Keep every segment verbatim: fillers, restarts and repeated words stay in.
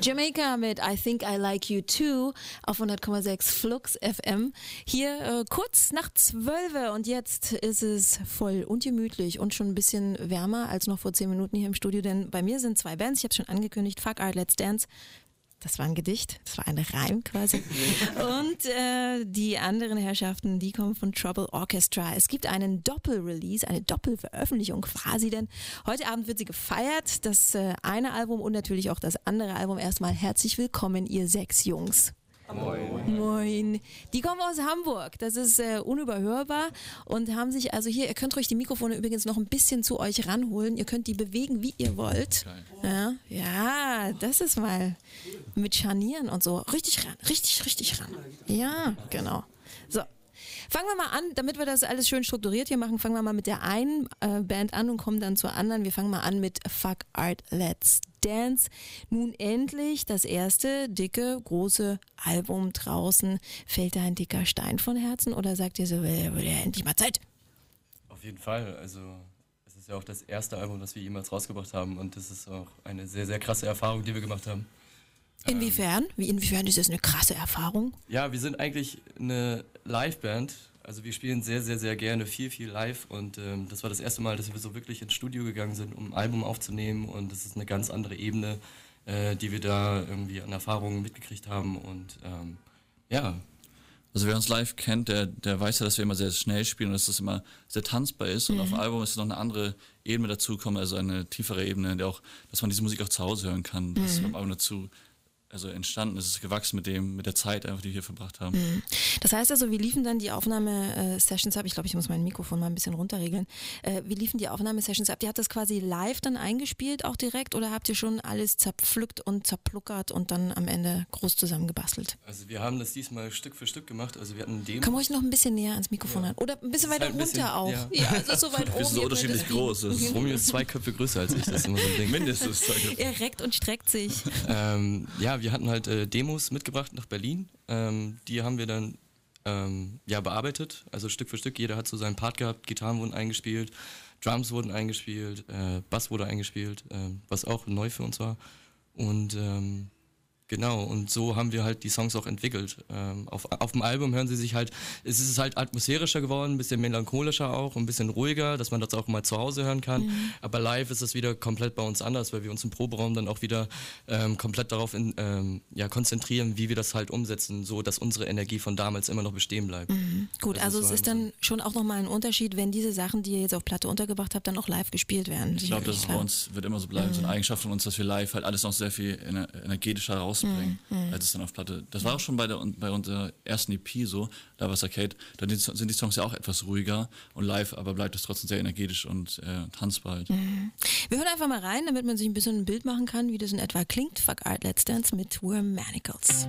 Jamaica mit I Think I Like You Too auf hundert Komma sechs Flux F M. Hier äh, kurz nach zwölf und jetzt ist es voll und gemütlich und schon ein bisschen wärmer als noch vor zehn Minuten hier im Studio, denn bei mir sind zwei Bands, ich habe schon angekündigt, Fuck Art, Let's Dance. Das war ein Gedicht, das war ein Reim quasi. Und äh, die anderen Herrschaften, die kommen von Trouble Orchestra. Es gibt einen Doppelrelease, eine Doppelveröffentlichung quasi, denn heute Abend wird sie gefeiert. Das äh, eine Album und natürlich auch das andere Album. Erstmal herzlich willkommen, ihr sechs Jungs. Moin. Moin. Die kommen aus Hamburg. Das ist äh, unüberhörbar und haben sich also hier, ihr könnt ruhig die Mikrofone übrigens noch ein bisschen zu euch ranholen. Ihr könnt die bewegen, wie ihr wollt. Ja, ja, das ist mal mit Scharnieren und so. Richtig ran, richtig, richtig ran. Ja, genau. So. Fangen wir mal an, damit wir das alles schön strukturiert hier machen, fangen wir mal mit der einen äh, Band an und kommen dann zur anderen. Wir fangen mal an mit Fuck Art, Let's Dance. Nun endlich das erste dicke, große Album draußen. Fällt da ein dicker Stein von Herzen oder sagt ihr so, äh, wird ja endlich mal Zeit? Auf jeden Fall, also es ist ja auch das erste Album, das wir jemals rausgebracht haben und das ist auch eine sehr, sehr krasse Erfahrung, die wir gemacht haben. Inwiefern? Wie, inwiefern ist das eine krasse Erfahrung? Ja, wir sind eigentlich eine Liveband. Also wir spielen sehr, sehr, sehr gerne viel, viel live und ähm, das war das erste Mal, dass wir so wirklich ins Studio gegangen sind, um ein Album aufzunehmen und das ist eine ganz andere Ebene, äh, die wir da irgendwie an Erfahrungen mitgekriegt haben und ähm, ja. Also wer uns live kennt, der, der weiß ja, dass wir immer sehr schnell spielen und dass das immer sehr tanzbar ist und mhm. auf dem Album ist noch eine andere Ebene dazugekommen, also eine tiefere Ebene, der auch, dass man diese Musik auch zu Hause hören kann. Das mhm. ist beim Album dazu also entstanden, es ist gewachsen mit dem, mit der Zeit einfach, die wir hier verbracht haben. Das heißt also, wie liefen dann die Aufnahmesessions ab? Ich glaube, ich muss mein Mikrofon mal ein bisschen runterregeln. Äh, wie liefen die Aufnahmesessions ab? Ihr habt das quasi live dann eingespielt auch direkt oder habt ihr schon alles zerpflückt und zerpluckert und dann am Ende groß zusammengebastelt? Also wir haben das diesmal Stück für Stück gemacht, also wir hatten Demos. Komm ruhig noch ein bisschen näher ans Mikrofon ja. an oder ein bisschen weiter halt ein bisschen, runter auch. Ja, ja also so weit oben. Wir sind so unterschiedlich groß. Romeo ist zwei Köpfe größer als ich, das ist immer so ein Ding. Mindestens zwei Köpfe. Er reckt und streckt sich. Ähm, ja, wir hatten halt äh, Demos mitgebracht nach Berlin. Ähm, die haben wir dann ähm, ja, bearbeitet, also Stück für Stück. Jeder hat so seinen Part gehabt, Gitarren wurden eingespielt, Drums wurden eingespielt, äh, Bass wurde eingespielt, äh, was auch neu für uns war. Und ähm, genau, und so haben wir halt die Songs auch entwickelt. Ähm, auf, auf dem Album hören sie sich halt, es ist halt atmosphärischer geworden, ein bisschen melancholischer auch, ein bisschen ruhiger, dass man das auch mal zu Hause hören kann. Mhm. Aber live ist es wieder komplett bei uns anders, weil wir uns im Proberaum dann auch wieder ähm, komplett darauf in, ähm, ja, konzentrieren, wie wir das halt umsetzen, so dass unsere Energie von damals immer noch bestehen bleibt. Mhm. Gut, das also ist es ist dann so. Schon auch nochmal ein Unterschied, wenn diese Sachen, die ihr jetzt auf Platte untergebracht habt, dann auch live gespielt werden. Ich glaube, das ist bei uns wird immer so bleiben, mhm. so eine Eigenschaft von uns, dass wir live halt alles noch sehr viel ener- energetischer rausbringen. Mhm. Als es dann auf Platte. Das war auch schon bei, der, bei unserer ersten E P so, da war es Arcade, da sind die Songs ja auch etwas ruhiger und live, aber bleibt es trotzdem sehr energetisch und äh, tanzbar halt. Mhm. Wir hören einfach mal rein, damit man sich ein bisschen ein Bild machen kann, wie das in etwa klingt. Fuck Art, Let's Dance mit We're Manacles.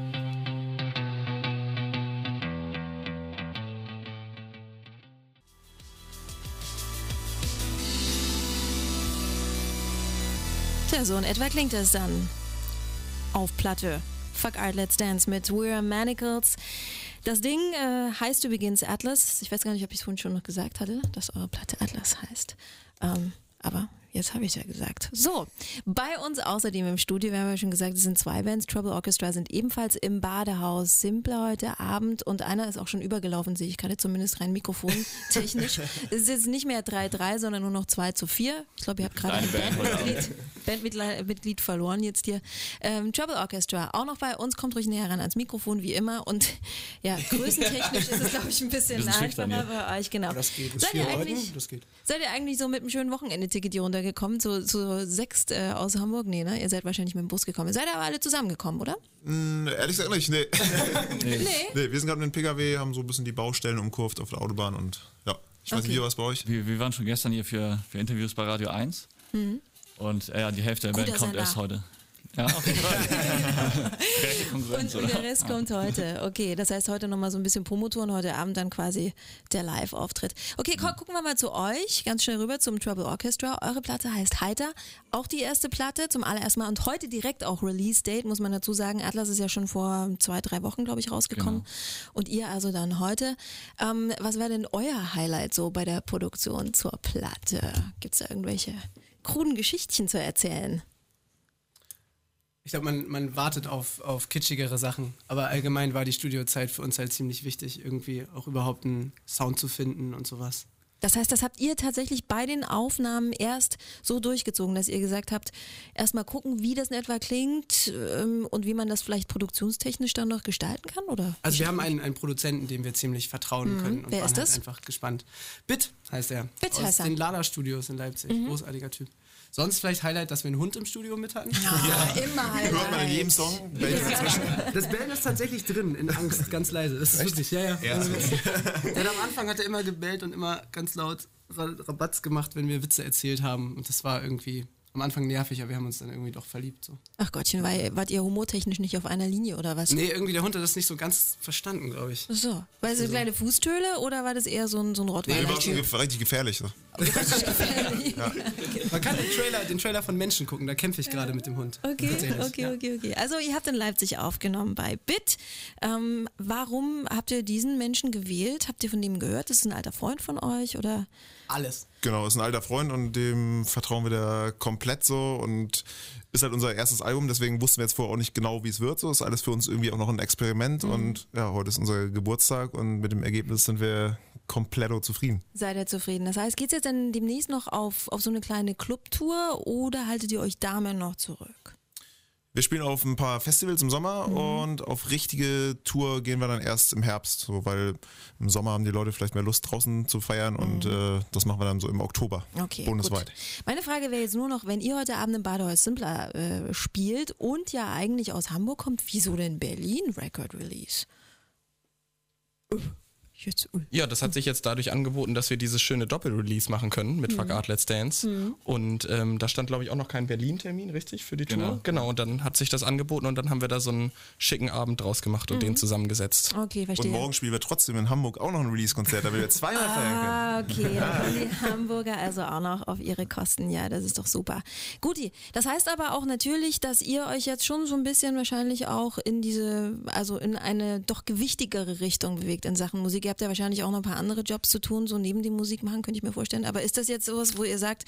Tja, so in etwa klingt das dann auf Platte. Fuck Art, Let's Dance mit We're Manacles. Das Ding äh, heißt übrigens Atlas. Ich weiß gar nicht, ob ich es vorhin schon noch gesagt hatte, dass eure Platte Atlas heißt. Ähm, aber jetzt habe ich es ja gesagt. So, bei uns außerdem im Studio, wir haben ja schon gesagt, es sind zwei Bands. Trouble Orchestra sind ebenfalls im Badehaus Simpler heute Abend und einer ist auch schon übergelaufen, sehe ich gerade zumindest rein mikrofontechnisch. Es ist jetzt nicht mehr drei drei, sondern nur noch zwei zu vier. Ich glaube, ihr habt gerade ein Bandmitglied, Bandmitglied verloren jetzt hier. Ähm, Trouble Orchestra, auch noch bei uns, kommt ruhig näher ran ans Mikrofon, wie immer. Und ja, größentechnisch ist es, glaube ich, ein bisschen einfacher bei euch. Genau. Das geht. Seid ihr, eigentlich, das geht. seid ihr eigentlich so mit einem schönen Wochenende-Ticket hier runtergekommen, so, so sechst äh, aus Hamburg? Nee, ne? Ihr seid wahrscheinlich mit dem Bus gekommen. Ihr seid aber alle zusammengekommen, oder? Mm, ehrlich gesagt nicht, nee. nee. nee. nee wir sind gerade mit dem P K W, haben so ein bisschen die Baustellen umkurvt auf der Autobahn und ja, ich weiß okay. nicht, wie war es bei euch? Wir, wir waren schon gestern hier für, für Interviews bei Radio eins mhm. und äh, ja, die Hälfte der Gut, Band kommt erst heute. Ja, auf jeden Fall. und, und der Rest kommt heute. Okay, das heißt heute nochmal so ein bisschen Promotouren, heute Abend dann quasi der Live-Auftritt. Okay, komm, gucken wir mal zu euch, ganz schnell rüber zum Trouble Orchestra. Eure Platte heißt Heiter, auch die erste Platte zum allerersten Mal und heute direkt auch Release-Date, muss man dazu sagen. Atlas ist ja schon vor zwei, drei Wochen, glaube ich, rausgekommen. Genau. Und ihr also dann heute. Ähm, was wäre denn euer Highlight so bei der Produktion zur Platte? Gibt es da irgendwelche kruden Geschichtchen zu erzählen? Ich glaube, man, man wartet auf, auf kitschigere Sachen. Aber allgemein war die Studiozeit für uns halt ziemlich wichtig, irgendwie auch überhaupt einen Sound zu finden und sowas. Das heißt, das habt ihr tatsächlich bei den Aufnahmen erst so durchgezogen, dass ihr gesagt habt, erstmal gucken, wie das in etwa klingt ähm, und wie man das vielleicht produktionstechnisch dann noch gestalten kann, oder? Also wir haben einen, einen Produzenten, dem wir ziemlich vertrauen Mhm. können und Wer waren ist halt das? einfach gespannt. Bit heißt er. Bit aus heißt er. den Lala Studios in Leipzig. Mhm. Großartiger Typ. Sonst vielleicht Highlight, dass wir einen Hund im Studio mit hatten. Ja, immer halt. Hört man in jedem Song, Bellen dazwischen. Das Bellen ist tatsächlich drin, in Angst, ganz leise. Das ist wirklich, ja, ja. Ja. Der hat am Anfang hat er immer gebellt und immer ganz laut Ra- Rabatz gemacht, wenn wir Witze erzählt haben. Und das war irgendwie am Anfang nervig, aber wir haben uns dann irgendwie doch verliebt. So. Ach Gottchen, weil, wart ihr humortechnisch nicht auf einer Linie oder was? Nee, irgendwie der Hund hat das nicht so ganz verstanden, glaube ich. Ach so, war es eine kleine Fußtöle oder war das eher so ein, so ein Nee, Rottweiler? war schon gef- richtig gefährlich. So. Man kann den Trailer, den Trailer von Menschen gucken, da kämpfe ich gerade mit dem Hund. Okay, Tatsächlich, okay, ja. okay, okay. Also ihr habt in Leipzig aufgenommen bei Bit. Ähm, warum habt ihr diesen Menschen gewählt? Habt ihr von dem gehört? Ist es ein alter Freund von euch oder? Alles. Genau, ist ein alter Freund und dem vertrauen wir da komplett so und ist halt unser erstes Album, deswegen wussten wir jetzt vorher auch nicht genau, wie es wird. So ist alles für uns irgendwie auch noch ein Experiment Mhm. und ja, heute ist unser Geburtstag und mit dem Ergebnis sind wir kompletto zufrieden. Seid ihr zufrieden? Das heißt, geht's jetzt dann demnächst noch auf, auf so eine kleine Clubtour oder haltet ihr euch damit noch zurück? Wir spielen auf ein paar Festivals im Sommer Mhm. und auf richtige Tour gehen wir dann erst im Herbst, so, weil im Sommer haben die Leute vielleicht mehr Lust draußen zu feiern und äh, das machen wir dann so im Oktober Okay, bundesweit. gut. Meine Frage wäre jetzt nur noch, wenn ihr heute Abend im Badehaus Simpler äh, spielt und ja eigentlich aus Hamburg kommt, wieso denn Berlin Record Release? Uh, jetzt, uh. Ja, das hat sich jetzt dadurch angeboten, dass wir dieses schöne Doppel-Release machen können mit Mhm. Fuck Art Let's Dance. Und ähm, da stand, glaube ich, auch noch kein Berlin-Termin, richtig, für die Tour? Genau. Genau, und dann hat sich das angeboten und dann haben wir da so einen schicken Abend draus gemacht und den zusammengesetzt. Okay, verstehe. Und morgen spielen wir trotzdem in Hamburg auch noch ein Release-Konzert, damit wir zweimal feiern können. Ah, okay, da kommen die Hamburger also auch noch auf ihre Kosten. Ja, das ist doch super. Guti, das heißt aber auch natürlich, dass ihr euch jetzt schon so ein bisschen wahrscheinlich auch in diese, also in eine doch gewichtigere Richtung bewegt in Sachen Musik. Ihr habt ja wahrscheinlich auch noch ein paar andere Jobs zu tun, so neben dem Musik machen, könnte ich mir vorstellen. Aber ist das jetzt sowas, wo ihr sagt,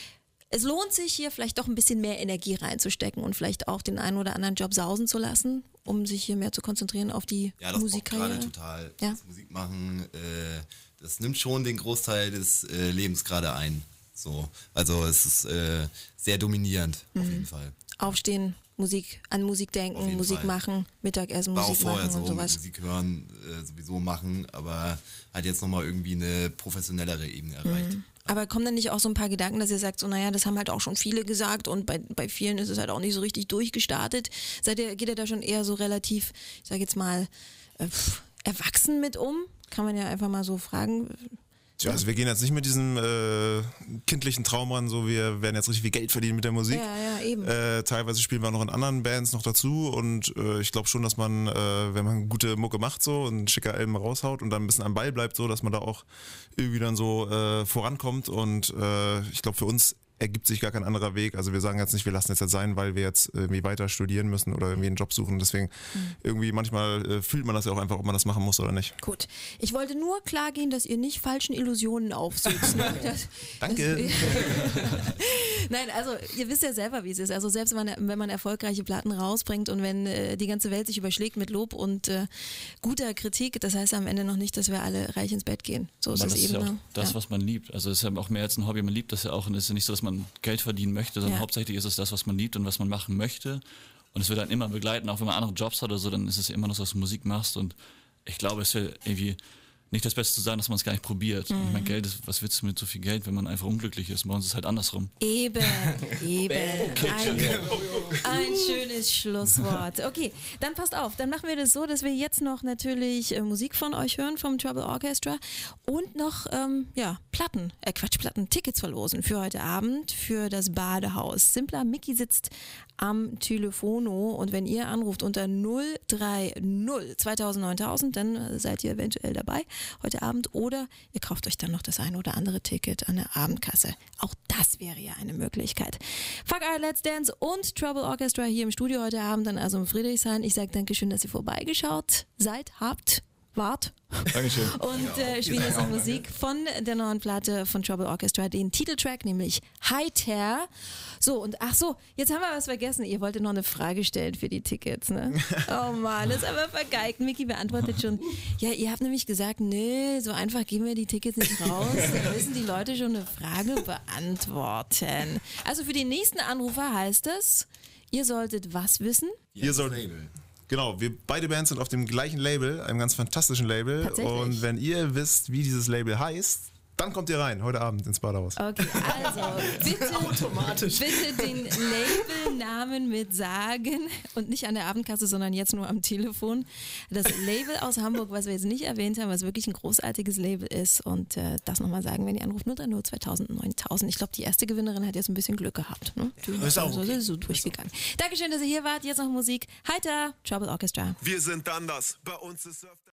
es lohnt sich hier vielleicht doch ein bisschen mehr Energie reinzustecken und vielleicht auch den einen oder anderen Job sausen zu lassen, um sich hier mehr zu konzentrieren auf die Ja, das braucht Musikkarriere? gerade total. Ja. Das Musik machen, äh, das nimmt schon den Großteil des äh, Lebens gerade ein. So, also es ist äh, sehr dominierend, auf jeden Fall. Aufstehen, Musik, an Musik Auf denken, jeden Musik Fall. machen, Mittagessen, War auch Musik vorher machen so, und sowas. Musik hören, äh, sowieso machen, aber halt jetzt nochmal irgendwie eine professionellere Ebene erreicht. Aber kommen dann nicht auch so ein paar Gedanken, dass ihr sagt, so naja, das haben halt auch schon viele gesagt und bei, bei vielen ist es halt auch nicht so richtig durchgestartet. Seid ihr, geht ihr da schon eher so relativ, ich sag jetzt mal, äh, pff, erwachsen mit um? Kann man ja einfach mal so fragen. Ja, also wir gehen jetzt nicht mit diesem äh, kindlichen Traum ran, so wir werden jetzt richtig viel Geld verdienen mit der Musik. Ja, ja, eben. Äh, teilweise spielen wir noch in anderen Bands noch dazu und äh, ich glaube schon, dass man, äh, wenn man gute Mucke macht so und schicker Alben raushaut und dann ein bisschen am Ball bleibt, so, dass man da auch irgendwie dann so äh, vorankommt und äh, ich glaube für uns ergibt sich gar kein anderer Weg. Also wir sagen jetzt nicht, wir lassen es jetzt sein, weil wir jetzt irgendwie weiter studieren müssen oder irgendwie einen Job suchen. Deswegen Mhm. irgendwie manchmal äh, fühlt man das ja auch einfach, ob man das machen muss oder nicht. Gut. Ich wollte nur klar gehen, dass ihr nicht falschen Illusionen aufsitzt. Ne? Das, Danke. Das, Nein, also ihr wisst ja selber, wie es ist. Also selbst wenn man, wenn man erfolgreiche Platten rausbringt und wenn äh, die ganze Welt sich überschlägt mit Lob und äh, guter Kritik, das heißt am Ende noch nicht, dass wir alle reich ins Bett gehen. So ist Aber es das eben. ist ja auch ne? das, Ja. was man liebt. Also es ist ja auch mehr als ein Hobby. Man liebt das ja auch. Und es ist ja nicht so, dass man Geld verdienen möchte, sondern Ja. hauptsächlich ist es das, was man liebt und was man machen möchte. Und es wird dann immer begleiten. Auch wenn man andere Jobs hat oder so, dann ist es ja immer noch so, dass du Musik machst. Und ich glaube, es wäre irgendwie nicht das Beste zu sagen, dass man es gar nicht probiert. Mhm. Ich meine, Geld ist, was willst du mit so viel Geld, wenn man einfach unglücklich ist? Bei uns ist es halt andersrum. Eben, eben. Ein, ein schönes Schlusswort. Okay, dann passt auf. Dann machen wir das so, dass wir jetzt noch natürlich äh, Musik von euch hören, vom Trouble Orchestra und noch, ähm, ja, Platten, äh Quatsch, Platten, Tickets verlosen für heute Abend für das Badehaus. Simpler Mickey sitzt am Telefono und wenn ihr anruft unter null drei null zweitausend neuntausend, dann äh, seid ihr eventuell dabei heute Abend oder ihr kauft euch dann noch das ein oder andere Ticket an der Abendkasse. Auch das wäre ja eine Möglichkeit. Fuck Art Let's Dance und Trouble Orchestra hier im Studio heute Abend, dann also im Friedrichshain. Ich sage Dankeschön, dass ihr vorbeigeschaut seid, habt wart. Dankeschön. Und äh, spielen jetzt noch Musik von der neuen Platte von Trouble Orchestra, den Titeltrack, nämlich High Tear. So, und ach so, jetzt haben wir was vergessen. Ihr wolltet noch eine Frage stellen für die Tickets, ne? Oh Mann, das ist aber vergeigt. Miki beantwortet schon. Ja, ihr habt nämlich gesagt, nee, so einfach geben wir die Tickets nicht raus. Da müssen die Leute schon eine Frage beantworten. Also für den nächsten Anrufer heißt es, ihr solltet was wissen? Ihr sollt, genau, wir beide Bands sind auf dem gleichen Label, einem ganz fantastischen Label. Tatsächlich? Und wenn ihr wisst, wie dieses Label heißt, dann kommt ihr rein, heute Abend ins Badehaus. Okay, also bitte, Automatisch. bitte den Labelnamen mit sagen und nicht an der Abendkasse, sondern jetzt nur am Telefon. Das Label aus Hamburg, was wir jetzt nicht erwähnt haben, was wirklich ein großartiges Label ist und äh, das nochmal sagen, wenn ihr anruft, null drei null zweitausend neuntausend. Ich glaube, die erste Gewinnerin hat jetzt ein bisschen Glück gehabt. Ne? Die ist auch also, okay. so durchgegangen. Dankeschön, dass ihr hier wart. Jetzt noch Musik. Heiter, Trouble Orchestra. Wir sind anders. Bei uns ist öfter